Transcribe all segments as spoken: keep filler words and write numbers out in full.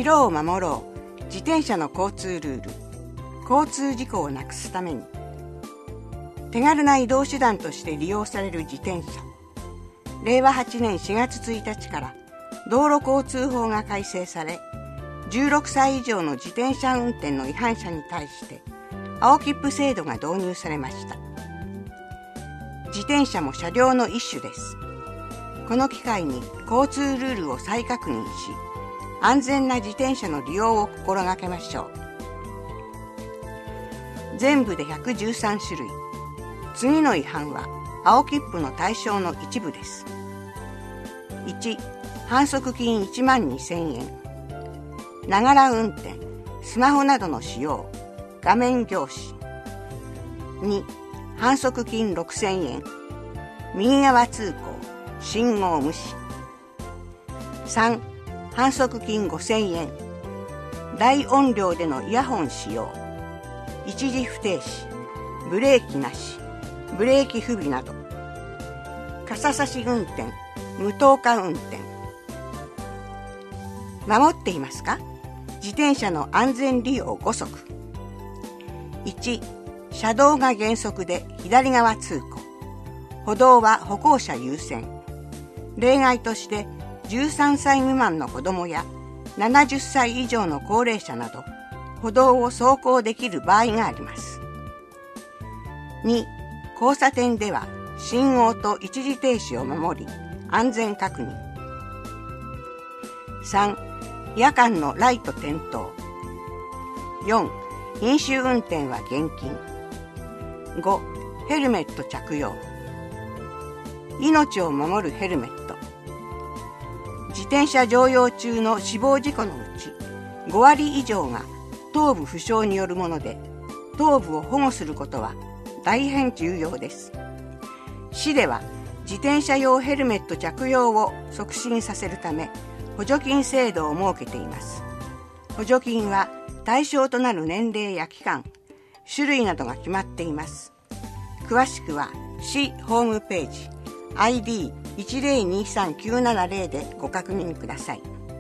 城を守ろう、自転車の交通ルール。交通事故をなくすために。手軽な移動手段として利用される自転車。れいわはちねんしがつついたちから道路交通法が改正され、じゅうろくさい以上の自転車運転の違反者に対して青切符制度が導入されました。自転車も車両の一種です。この機会に交通ルールを再確認し、安全な自転車の利用を心がけましょう。全部でひゃくじゅうさんしゅるい。次の違反は青切符の対象の一部です。いち、反則金いちまんにせんえん。ながら運転、スマホなどの使用、画面凝視。に、反則金ろくせんえん。右側通行、信号無視。さん、反則金ごせんえん。大音量でのイヤホン使用、一時不停止、ブレーキなし、ブレーキ不備など。傘差し運転、無灯火運転。守っていますか？自転車の安全利用ごそく。いち、車道が原則で左側通行。歩道は歩行者優先。例外としてじゅうさんさい未満の子どもやななじゅっさい以上の高齢者など歩道を走行できる場合があります。に、交差点では信号と一時停止を守り安全確認。さん、夜間のライト点灯。よん、飲酒運転は厳禁。ご、ヘルメット着用。命を守るヘルメット。自転車乗用中の死亡事故のうちごわり以上が頭部負傷によるもので、頭部を保護することは大変重要です。市では自転車用ヘルメット着用を促進させるため補助金制度を設けています。補助金は対象となる年齢や期間、種類などが決まっています。詳しくは市ホームページ アイディーいちぜろにさんきゅうななぜろ でご確認ください。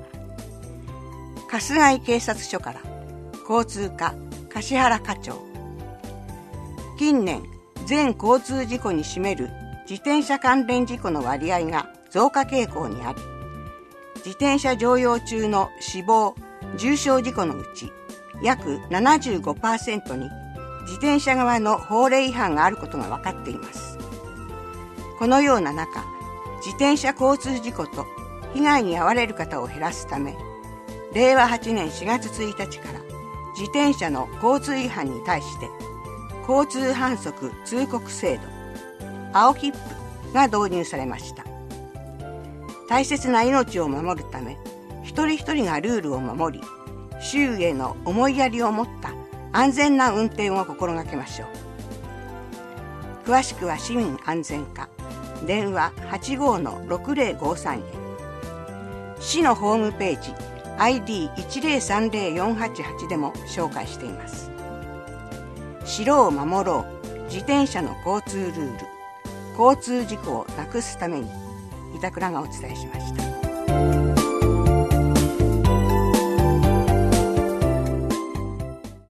春日井警察署から交通課橿原課長。近年、全交通事故に占める自転車関連事故の割合が増加傾向にあり、自転車乗用中の死亡・重傷事故のうち約 ななじゅうごパーセント に自転車側の法令違反があることが分かっています。このような中、自転車交通事故と被害に遭われる方を減らすため、れいわはちねんしがつついたちから自転車の交通違反に対して交通反則通告制度、青切符が導入されました。大切な命を守るため、一人一人がルールを守り、周囲への思いやりを持った安全な運転を心がけましょう。詳しくは市民安全課、電話 はちごーのろくぜろごさん へ。市のホームページ アイディーいちぜろさんぜろよんはちはち でも紹介しています。城を守ろう、自転車の交通ルール、交通事故をなくすために、板倉がお伝えしました。